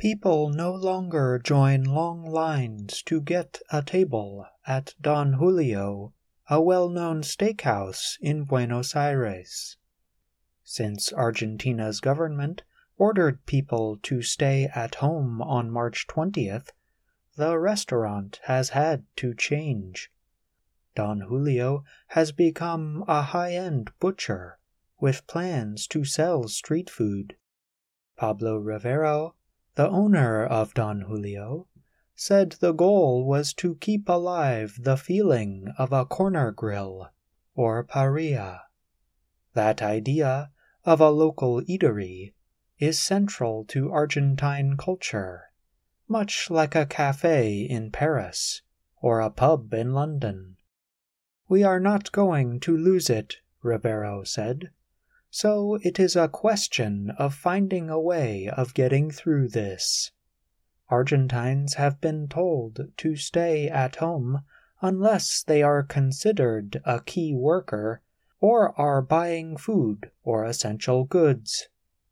People no longer join long lines to get a table at Don Julio, a well-known steakhouse in Buenos Aires. Since Argentina's government ordered people to stay at home on March 20th, the restaurant has had to change. Don Julio has become a high-end butcher with plans to sell street food. Pablo Rivero, the owner of Don Julio, said the goal was to keep alive the feeling of a corner grill, or parrilla. That idea of a local eatery is central to Argentine culture, much like a cafe in Paris or a pub in London. "We are not going to lose it," Rivero said. "So it is a question of finding a way of getting through this. Argentines have been told to stay at home unless they are considered a key worker or are buying food or essential goods.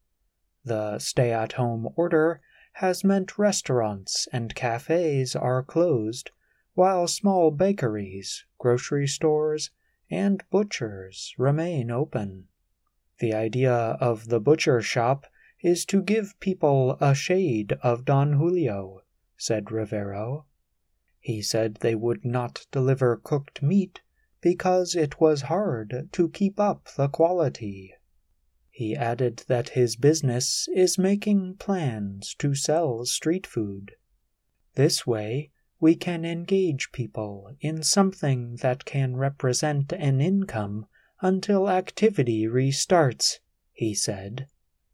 The stay-at-home order has meant restaurants and cafes are closed, while small bakeries, grocery stores, and butchers remain open. The idea of the butcher shop is to give people a shade of Don Julio," said Rivero. He said they would not deliver cooked meat because it was hard to keep up the quality. He added that his business is making plans to sell street food. "This way, we can engage people in something that can represent an income until activity restarts," he said.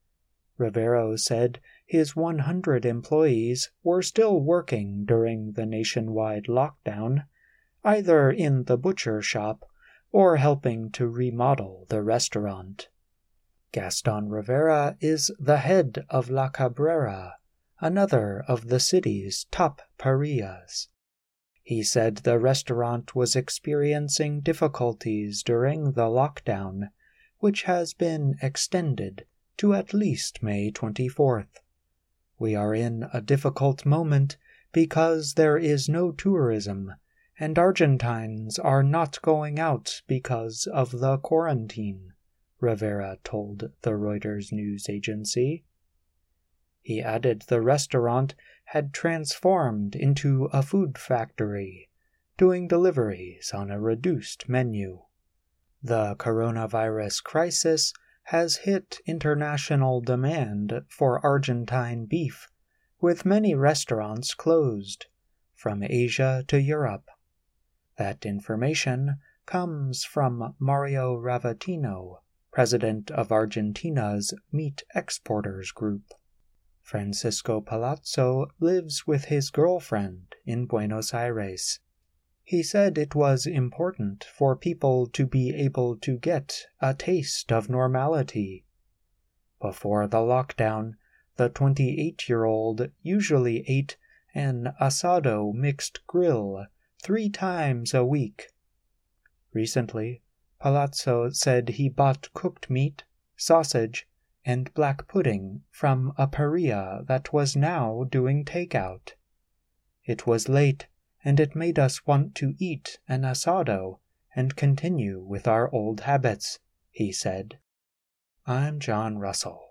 Rivero said his 100 employees were still working during the nationwide lockdown, either in the butcher shop or helping to remodel the restaurant. Gaston Rivera is the head of La Cabrera, another of the city's top parrillas. He said the restaurant was experiencing difficulties during the lockdown, which has been extended to at least May 24th. "We are in a difficult moment because there is no tourism, and Argentines are not going out because of the quarantine," Rivera told the Reuters news agency. He added the restaurant had transformed into a food factory, doing deliveries on a reduced menu. The coronavirus crisis has hit international demand for Argentine beef, with many restaurants closed, from Asia to Europe. That information comes from Mario Ravatino, president of Argentina's Meat Exporters Group. Francisco Palazzo lives with his girlfriend in Buenos Aires. He said it was important for people to be able to get a taste of normality. Before the lockdown, the 28-year-old usually ate an asado mixed grill 3 times a week. Recently, Palazzo said he bought cooked meat, sausage, and black pudding from a parrilla that was now doing takeout. "It was late, and it made us want to eat an asado and continue with our old habits," he said. I'm John Russell.